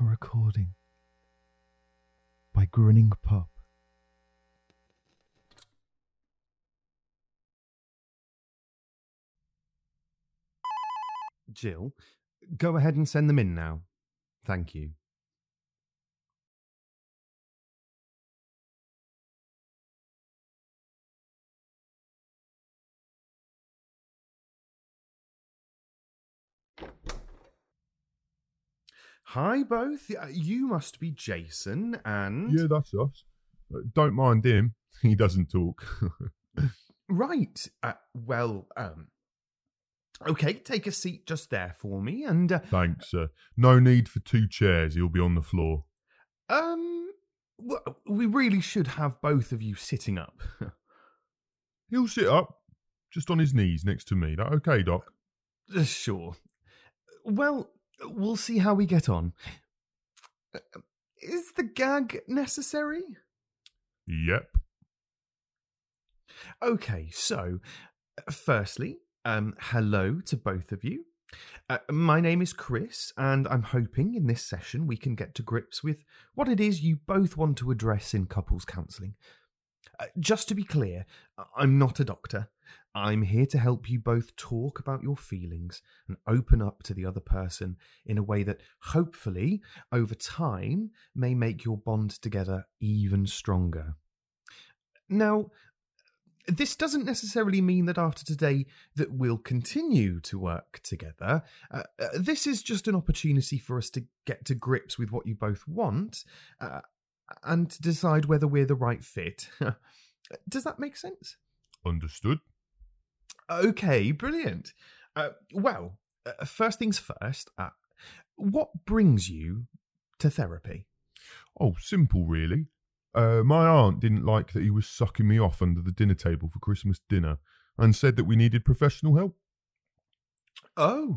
A recording by Grinning Pup. Jill, go ahead and send them in now. Thank you. Hi, both. You must be Jason and... Yeah, that's us. Don't mind him. He doesn't talk. Right. Okay, take a seat just there for me and... Thanks. No need for 2 chairs. He'll be on the floor. We really should have both of you sitting up. He'll sit up, just on his knees next to me. That okay, Doc? Sure. Well, we'll see how we get on. Is the gag necessary? Yep. Okay, so, firstly, hello to both of you. My name is Chris, and I'm hoping in this session we can get to grips with what it is you both want to address in couples counselling. Just to be clear, I'm not a doctor. I'm here to help you both talk about your feelings and open up to the other person in a way that hopefully, over time, may make your bond together even stronger. Now, this doesn't necessarily mean that after today that we'll continue to work together. This is just an opportunity for us to get to grips with what you both want and to decide whether we're the right fit. Does that make sense? Understood. Okay, brilliant. First things first, what brings you to therapy? Oh, simple, really. My aunt didn't like that he was sucking me off under the dinner table for Christmas dinner and said that we needed professional help. Oh.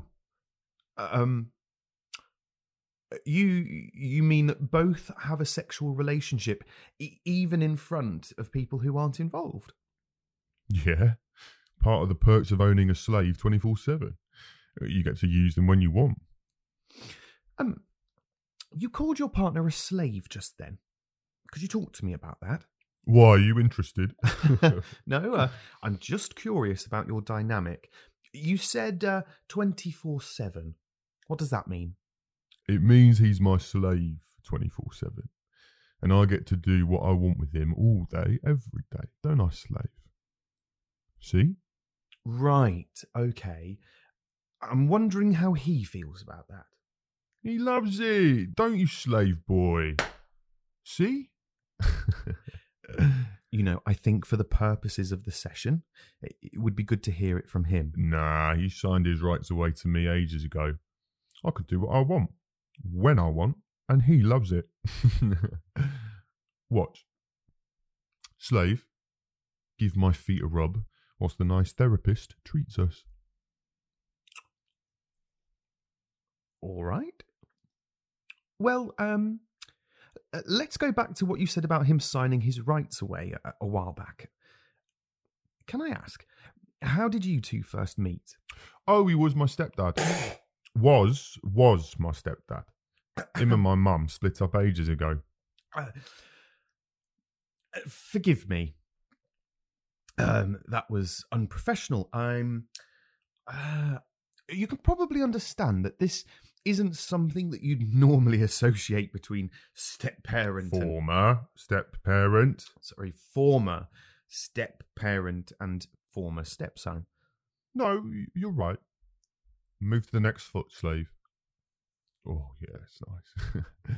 You mean that both have a sexual relationship, even in front of people who aren't involved? Yeah. Part of the perks of owning a slave 24/7. You get to use them when you want. You called your partner a slave just then. Could you talk to me about that? Why, are you interested? No, I'm just curious about your dynamic. You said 24/7. What does that mean? It means he's my slave 24/7. And I get to do what I want with him all day, every day. Don't I, slave? See? Right, okay. I'm wondering how he feels about that. He loves it. Don't you, slave boy? See? You know, I think for the purposes of the session, it would be good to hear it from him. Nah, he signed his rights away to me ages ago. I could do what I want, when I want, and he loves it. Watch. Slave, give my feet a rub whilst the nice therapist treats us. All right. Well, let's go back to what you said about him signing his rights away a while back. Can I ask, how did you two first meet? Oh, he was my stepdad. was my stepdad. Him and my mum split up ages ago. Forgive me. That was unprofessional. You can probably understand that this isn't something that you'd normally associate between step-parent Former step-parent and former stepson. No, you're right. Move to the next foot, slave. Oh, yeah, it's nice.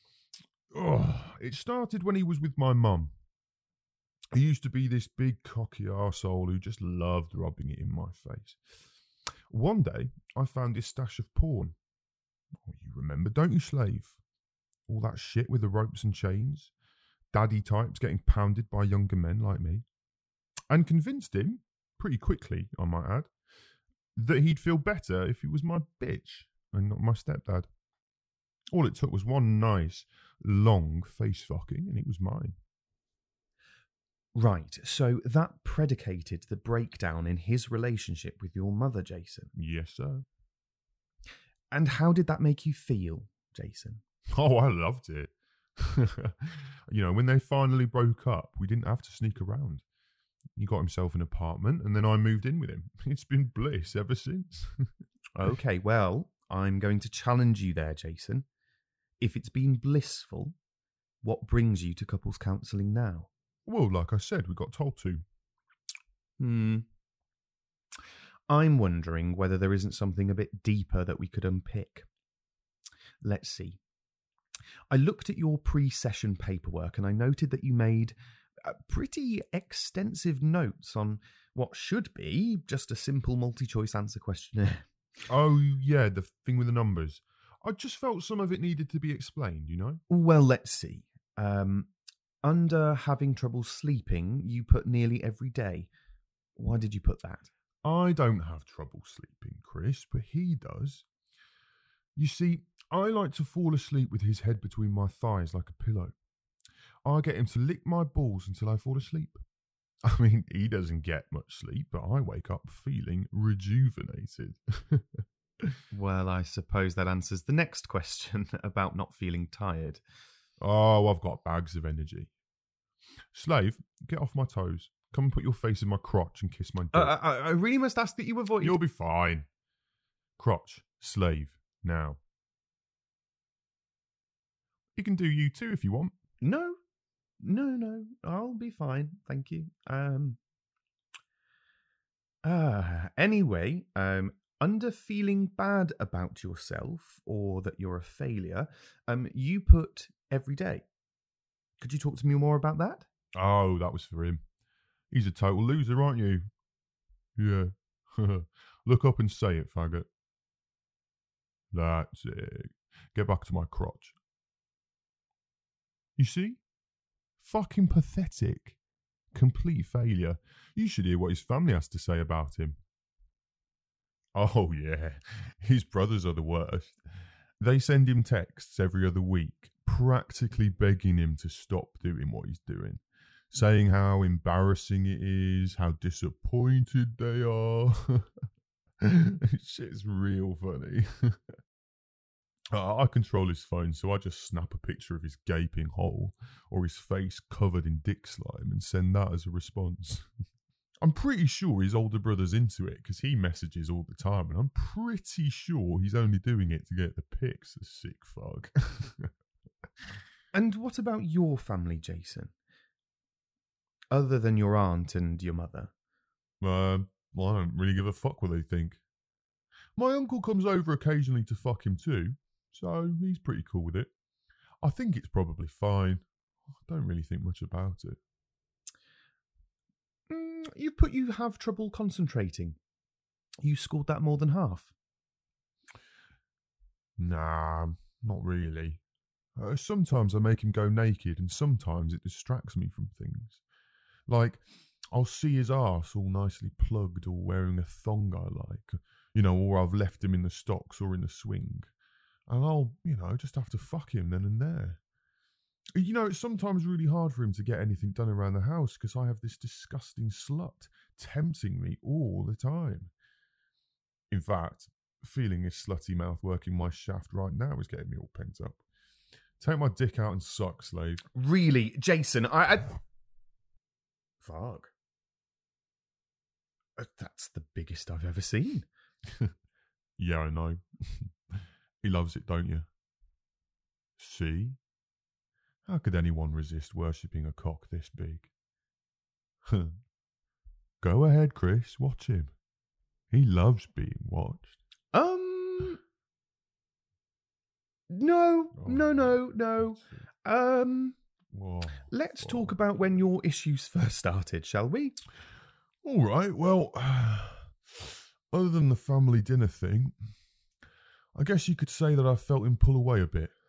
It started when he was with my mum. He used to be this big cocky arsehole who just loved rubbing it in my face. One day, I found his stash of porn. Oh, you remember, don't you, slave? All that shit with the ropes and chains. Daddy types getting pounded by younger men like me. And convinced him, pretty quickly, I might add, that he'd feel better if he was my bitch and not my stepdad. All it took was one nice, long face fucking and it was mine. Right, so that predicated the breakdown in his relationship with your mother, Jason. Yes, sir. And how did that make you feel, Jason? Oh, I loved it. When they finally broke up, we didn't have to sneak around. He got himself an apartment, and then I moved in with him. It's been bliss ever since. Okay, well, I'm going to challenge you there, Jason. If it's been blissful, what brings you to couples counselling now? Well, like I said, we got told to. I'm wondering whether there isn't something a bit deeper that we could unpick. Let's see. I looked at your pre-session paperwork and I noted that you made pretty extensive notes on what should be just a simple multi-choice answer questionnaire. Oh, yeah, the thing with the numbers. I just felt some of it needed to be explained, Well, let's see. Under having trouble sleeping, you put nearly every day. Why did you put that? I don't have trouble sleeping, Chris, but he does. You see, I like to fall asleep with his head between my thighs like a pillow. I get him to lick my balls until I fall asleep. I mean, he doesn't get much sleep, but I wake up feeling rejuvenated. Well, I suppose that answers the next question about not feeling tired. Oh, I've got bags of energy. Slave, get off my toes. Come and put your face in my crotch and kiss my dick. I really must ask that you avoid... You'll be fine. Crotch, slave, now. You can do you too if you want. No, I'll be fine, thank you. Anyway, under feeling bad about yourself or that you're a failure, you put every day. Could you talk to me more about that? Oh, that was for him. He's a total loser, aren't you? Yeah. Look up and say it, faggot. That's it. Get back to my crotch. You see? Fucking pathetic. Complete failure. You should hear what his family has to say about him. Oh, yeah. His brothers are the worst. They send him texts every other week, practically begging him to stop doing what he's doing. Saying how embarrassing it is, how disappointed they are. Shit's real funny. I control his phone, so I just snap a picture of his gaping hole or his face covered in dick slime and send that as a response. I'm pretty sure his older brother's into it because he messages all the time, and I'm pretty sure he's only doing it to get the pics, the sick fuck. And what about your family, Jason? Other than your aunt and your mother? Well, I don't really give a fuck what they think. My uncle comes over occasionally to fuck him too, so he's pretty cool with it. I think it's probably fine. I don't really think much about it. You put you have trouble concentrating. You scored that more than half. Nah, not really. Sometimes I make him go naked and sometimes it distracts me from things. Like, I'll see his arse all nicely plugged or wearing a thong I like, or I've left him in the stocks or in the swing. And I'll, just have to fuck him then and there. It's sometimes really hard for him to get anything done around the house because I have this disgusting slut tempting me all the time. In fact, feeling his slutty mouth working my shaft right now is getting me all pent up. Take my dick out and suck, slave. Really, Jason, I... Fuck. That's the biggest I've ever seen. Yeah, I know. He loves it, don't you? See? How could anyone resist worshipping a cock this big? Go ahead, Chris, watch him. He loves being watched. No. Whoa, Let's talk about when your issues first started, shall we? All right, well, other than the family dinner thing, I guess you could say that I felt him pull away a bit,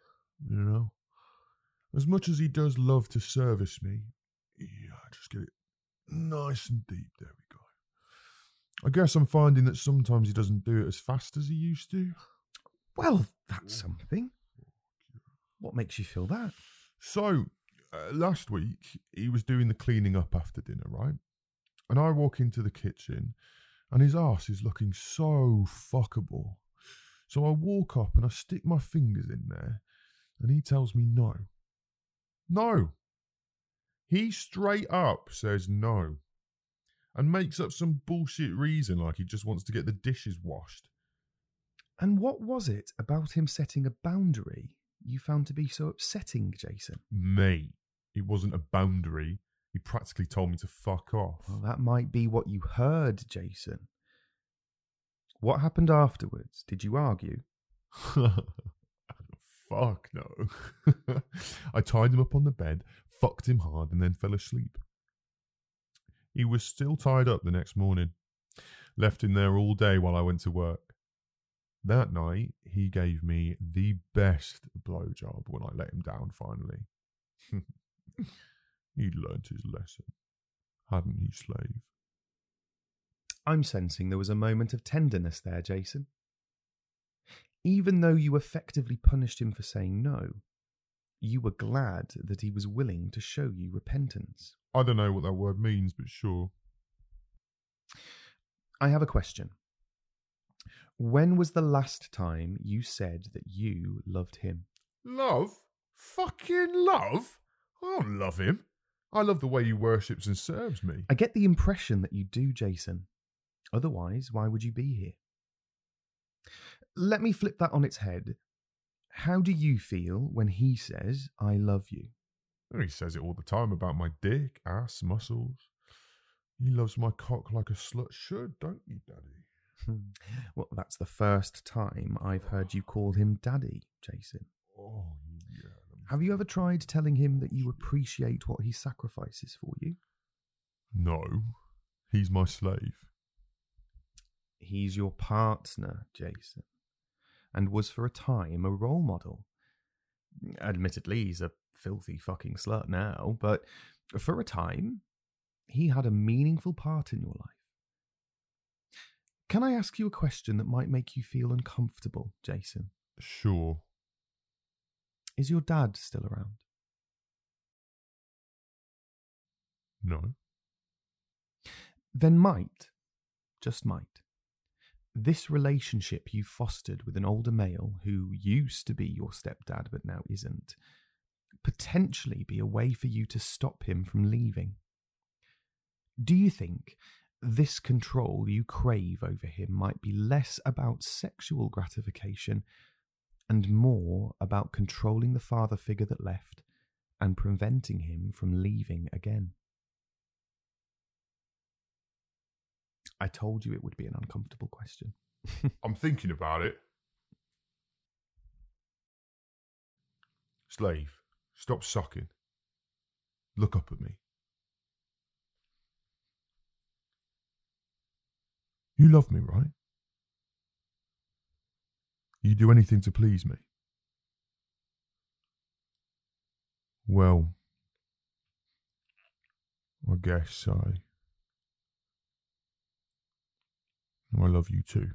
As much as he does love to service me, just get it nice and deep, there we go. I guess I'm finding that sometimes he doesn't do it as fast as he used to. Well, that's something. What makes you feel that? So, last week, he was doing the cleaning up after dinner, right? And I walk into the kitchen, and his arse is looking so fuckable. So I walk up and I stick my fingers in there, And he tells me no. No. He straight up says no. And makes up some bullshit reason like he just wants to get the dishes washed. And what was it about him setting a boundary you found to be so upsetting, Jason? Mate, it wasn't a boundary. He practically told me to fuck off. Well, that might be what you heard, Jason. What happened afterwards? Did you argue? Fuck no. I tied him up on the bed, fucked him hard, and then fell asleep. He was still tied up the next morning. Left him there all day while I went to work. That night, he gave me the best blowjob when I let him down finally. He'd learnt his lesson, hadn't he, slave? I'm sensing there was a moment of tenderness there, Jason. Even though you effectively punished him for saying no, you were glad that he was willing to show you repentance. I don't know what that word means, but sure. I have a question. When was the last time you said that you loved him? Love? Fucking love? I don't love him. I love the way he worships and serves me. I get the impression that you do, Jason. Otherwise, why would you be here? Let me flip that on its head. How do you feel when he says, I love you? He says it all the time about my dick, ass, muscles. He loves my cock like a slut should, don't you, Daddy? Well, that's the first time I've heard you call him Daddy, Jason. Oh, yeah. Have you ever tried telling him that you appreciate what he sacrifices for you? No, he's my slave. He's your partner, Jason, and was for a time a role model. Admittedly, he's a filthy fucking slut now, but for a time, he had a meaningful part in your life. Can I ask you a question that might make you feel uncomfortable, Jason? Sure. Is your dad still around? No. Then just might, this relationship you fostered with an older male who used to be your stepdad but now isn't, potentially be a way for you to stop him from leaving. Do you think this control you crave over him might be less about sexual gratification and more about controlling the father figure that left and preventing him from leaving again? I told you it would be an uncomfortable question. I'm thinking about it. Slave, stop sucking. Look up at me. You love me, right? You do anything to please me. Well, I guess I love you too.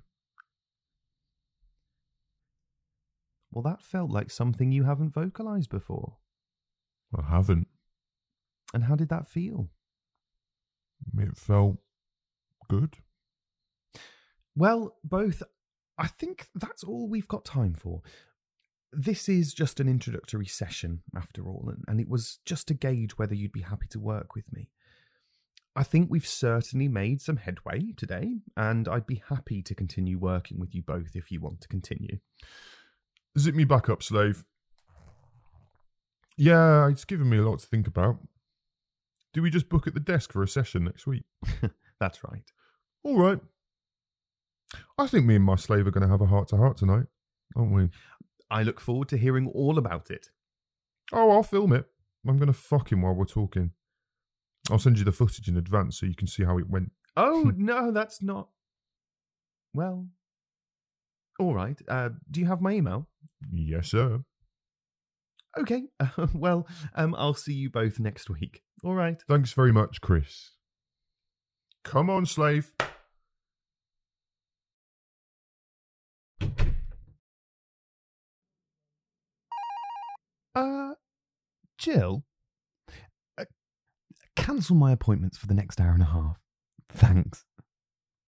Well, that felt like something you haven't vocalized before. I haven't. And how did that feel? It felt good. Well, both, I think that's all we've got time for. This is just an introductory session, after all, and it was just to gauge whether you'd be happy to work with me. I think we've certainly made some headway today, and I'd be happy to continue working with you both if you want to continue. Zip me back up, slave. Yeah, it's given me a lot to think about. Do we just book at the desk for a session next week? That's right. All right. I think me and my slave are going to have a heart-to-heart tonight, aren't we? I look forward to hearing all about it. Oh, I'll film it. I'm going to fuck him while we're talking. I'll send you the footage in advance so you can see how it went. Oh, no, that's not... Well, all right. Do you have my email? Yes, sir. Okay. Well, I'll see you both next week. All right. Thanks very much, Chris. Come on, slave. Jill? Cancel my appointments for the next hour and a half. Thanks.